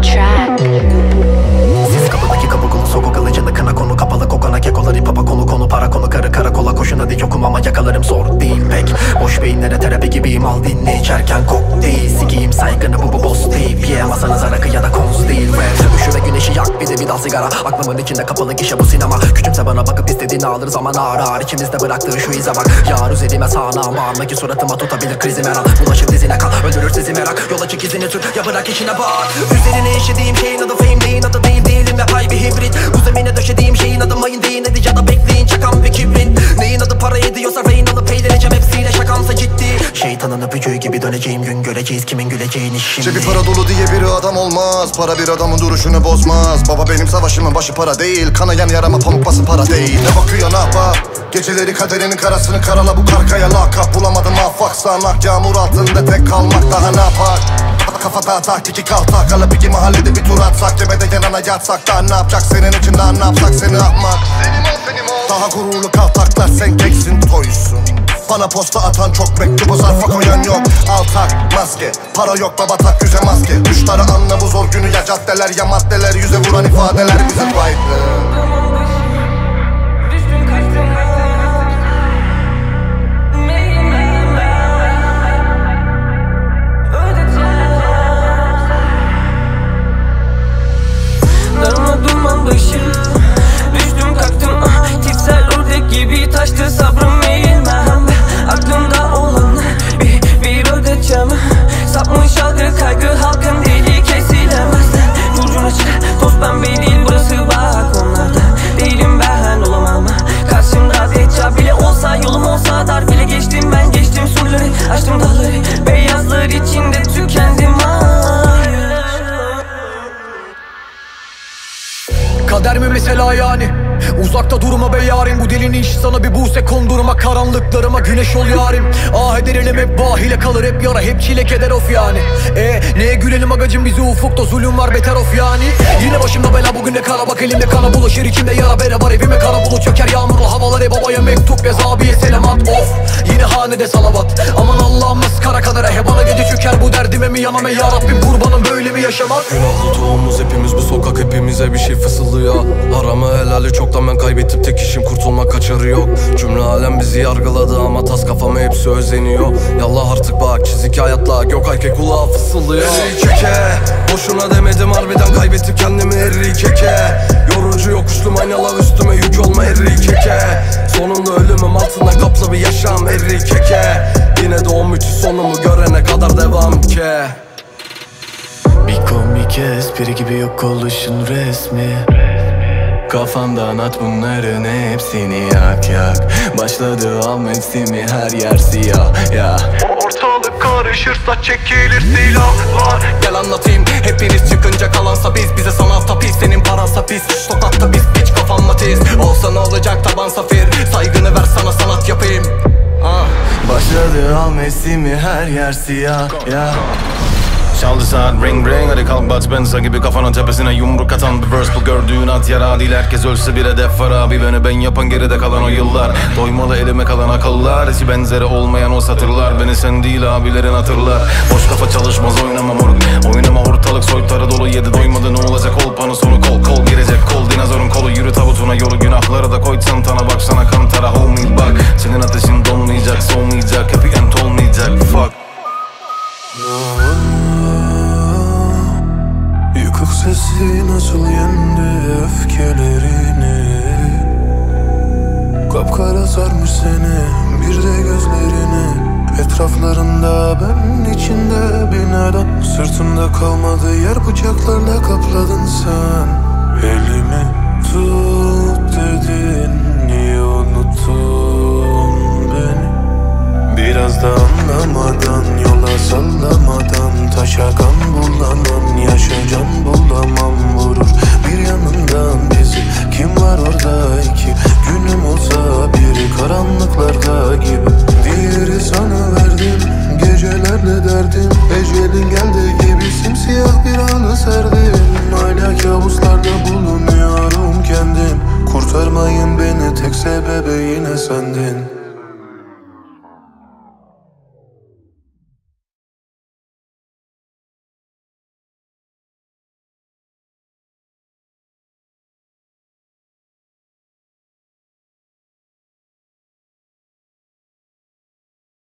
track. Siz kapıdaki kapı kolu soku kılıcında kına konu kapalı kokana kekolar ipapa konu para konu karı karakola koşun hadi yokum ama yakalarım zor değil pek. Boş beyinlere terapi gibiyim al dinle içerken kok değil. Sikiyim saygını bu boss değil. Yiyemezseniz rakı ya da konz değil. Rap üşü ve güneşi yak bir de bir dal sigara. Aklımın içinde kapalı gişe bu sinema. Küçümse bana bakıp istediğini alır zaman ağır ağır. İçimizde bıraktığı şu ize bak. Yar üzerime sağına bağırma ki suratıma tutabilir krizim her an. Bulaşır dizine kal öldürür sizi merak. Yola çık izini tut ya bırak işine bak. Üzerine işlediğim şeyin adı fame değil adı değil değilim yapay bir hibrit. Bu zemine döşediğim şeyin adı mayın değil nedir ya da bekleyin çakan bir kibrit. Neyin adı para ediyorsa rehin alıp eğleneceğim hepsiyle şakamsa ciddi. Şeytanın öpücüğü gibi döneceğim gün göreceğiz kimin güleceğini şimdi. Cebi para dolu diye biri adam olmaz. Para bir adamın duruşunu bozmaz. Baba benim savaşımın başı para değil. Kanayan yarama pamuk bası para değil. Ne bakıyor ne yapar? Geceleri kaderinin karasını karala bu karkaya lakap. Bulamadım affak sağanak yağmur altında tek kalmak daha ne yapar? Kafada taktik kaltak alıp iki mahallede bir tur atsak. Cebede yanına yatsak daha ne yapacak senin için daha ne yapsak seni ahmak. Daha gururlu kaltaklar sen keksin toysun. Bana posta atan çok mektubu zarfa koyan yok. Al tak maske para yok baba tak yüze maske. Kuşları anla bu zor günü ya caddeler ya maddeler. Yüze vuran ifadeler bize faydalı. Düştüm kalktım tiksel ördek gibi taştı sabrım eğilmem. Aklımda olan bir ödeteceğim. Sapmış algı kaygı halkın dili kesilemez. Curcuna çık toz pembe değil burası bak onlarda. Değilim ben olamam. Karşımda deccal bile olsa yolum olsa dar bile geçtim ben geçtim surları. Açtım dağları beyazlar içinde tükendim Kader mi mesela yani? Uzakta durma be yarim. Bu dilin iş sana bir buse kondurma. Karanlıklarıma güneş ol yarim. Ah ederim hep bahile kalır hep yara. Hep çile keder of yani. Neye gülelim agacım bizi ufukta zulüm var beter of yani. Yine başımda bela bugün de kara bak elimde kana bulaşır içimde yara bere var. Evime kara bulut çöker yağmurlu havalar babaya mektup yaz abiye selamat of. Yine hanede salavat. Aman Allah'ım kara kadere he bana gece çöker bu derdime mi yaname ya Rabbim kurbanım böyle mi yaşamak? Günahlı tohumuz hepimiz bu sokak hepimize bir şey fısıldıyor. Haramı helali çoktan ben kaybettim tek işim kurtulmak kaçarı yok. Cümle alem bizi yargıladı ama tas kafama hepsi özeniyor. Yallah artık bak çizik hayatla gök ay kulağa fısıldıyor. Erri keke boşuna demedim harbiden kaybettim kendimi erri keke. Yorucu yokuştum aynalar üstüme yük olma erri keke. Sonunda ölümüm altından kaplı bir yaşam erri keke. Yine de o müthiş sonumu görene kadar devam ke. Bir komik espri gibi yok oluşun resmi. Kafamdan at bunların hepsini yak yak. Başladı al mevsimi her yer siyah ya. Ortalık karışırsa çekilir silahlar. Gel anlatayım hepiniz çıkınca kalansa biz. Bize sanatsa pis senin paransa pis. Sokakta biz piç kafamla tiz. Olsa ne olacak taban safir. Saygını ver sana sanat yapayım. Başladı al mevsimi her yer siyah ya. Çaldı saat ring ring hadi kalk Bud Spencer gibi kafanın tepesine yumruk atan bir verse bu gördüğün at yara değil herkes ölse bir hedef var abi beni ben yapan geride kalan o yıllar doymalı elime kalan akıllar eşi benzeri olmayan o satırlar beni sen değil abilerin hatırlar boş kafa çalışmaz oynama moruk oynama ortalık soytarı dolu yedi doymadı ne olacak olpanın sonu kol girecek kol dinozorun kolu yürü tabutuna yolu günahları da koy çantana baksana kantara homie bak senin ateşin donmayacak soğumayacak happy end olmayacak fuck. Yıkık sesi nasıl yendi öfkelerini. Kapkara sarmış seni bir de gözlerini. Etraflarında ben içinde bin adam. Sırtımda kalmadı yer bıçaklarla kapladın sen. Elimi tut dedin niye unuttun beni. Biraz da anlamadan yola sallamadan taşa kan bulamam yaşa can bulamam vurur bir yanından bizi kim var orada iki günüm olsa biri karanlıklarda gibi diğeri sana verdim gecelerle derdim ecelin geldi gibi simsiyah bir halı serdim hala kabuslarda bulunuyorum kendim kurtarmayın beni tek sebebi yine sendin.